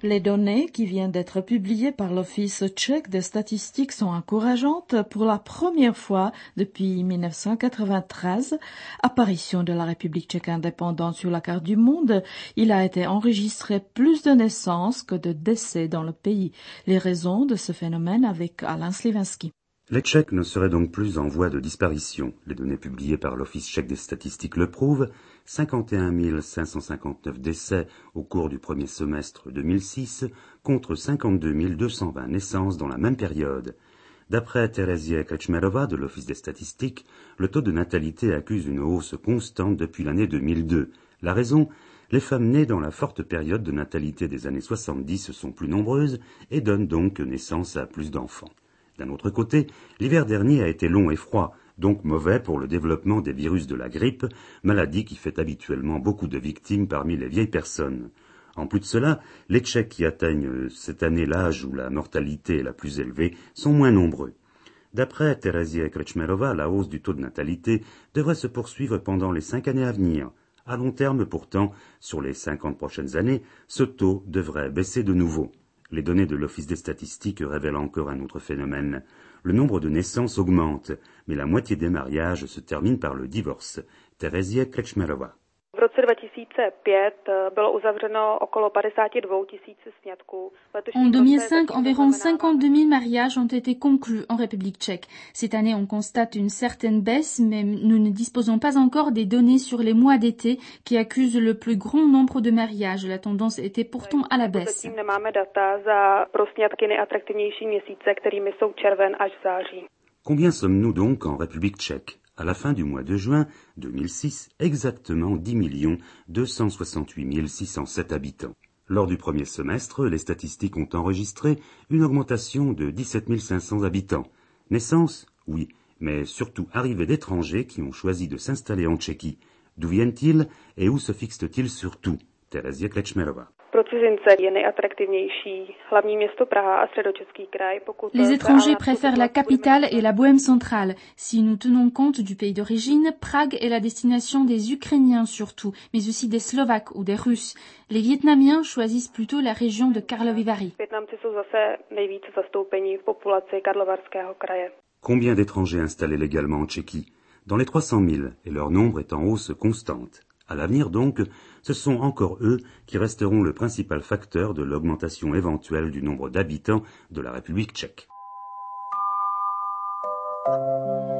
Les données qui viennent d'être publiées par l'Office tchèque des statistiques sont encourageantes. Pour la première fois depuis 1993, apparition de la République tchèque indépendante sur la carte du monde, il a été enregistré plus de naissances que de décès dans le pays. Les raisons de ce phénomène avec Alain Sliwinski. Les Tchèques ne seraient donc plus en voie de disparition. Les données publiées par l'Office tchèque des statistiques le prouvent. 51 559 décès au cours du premier semestre 2006 contre 52 220 naissances dans la même période. D'après Terezie Krečmerová de l'Office des statistiques, le taux de natalité accuse une hausse constante depuis l'année 2002. La raison ? Les femmes nées dans la forte période de natalité des années 70 sont plus nombreuses et donnent donc naissance à plus d'enfants. D'un autre côté, l'hiver dernier a été long et froid, donc mauvais pour le développement des virus de la grippe, maladie qui fait habituellement beaucoup de victimes parmi les vieilles personnes. En plus de cela, les Tchèques qui atteignent cette année l'âge où la mortalité est la plus élevée sont moins nombreux. D'après Terezie Krečmerová, la hausse du taux de natalité devrait se poursuivre pendant les 5 années à venir. À long terme, pourtant, sur les 50 prochaines années, ce taux devrait baisser de nouveau. Les données de l'Office des statistiques révèlent encore un autre phénomène. Le nombre de naissances augmente, mais la moitié des mariages se terminent par le divorce. Terezie Krečmerová. V roce 2005 bylo uzavřeno okolo 52 000 sňatků. En 2005, environ 52 000 mariages ont été conclus en République tchèque. Cette année, on constate une certaine baisse, mais nous ne disposons pas encore des données sur les mois d'été qui accusent le plus grand nombre de mariages. La tendance était pourtant à la baisse. Zatím nemáme data pro sňatky nejatraktivnější měsíce, kterými jsou červen až září. Combien sommes-nous donc en République tchèque ? À la fin du mois de juin 2006, exactement 10 268 607 habitants. Lors du premier semestre, les statistiques ont enregistré une augmentation de 17 500 habitants. Naissance ? Oui, mais surtout arrivée d'étrangers qui ont choisi de s'installer en Tchéquie. D'où viennent-ils et où se fixent-ils surtout ? Terezie Krečmerová. Les étrangers préfèrent la capitale et la Bohème centrale. Si nous tenons compte du pays d'origine, Prague est la destination des Ukrainiens surtout, mais aussi des Slovaques ou des Russes. Les Vietnamiens choisissent plutôt la région de Karlovy Vary. Combien d'étrangers installés légalement en Tchéquie ? Dans les 300 000, et leur nombre est en hausse constante. À l'avenir donc, ce sont encore eux qui resteront le principal facteur de l'augmentation éventuelle du nombre d'habitants de la République tchèque.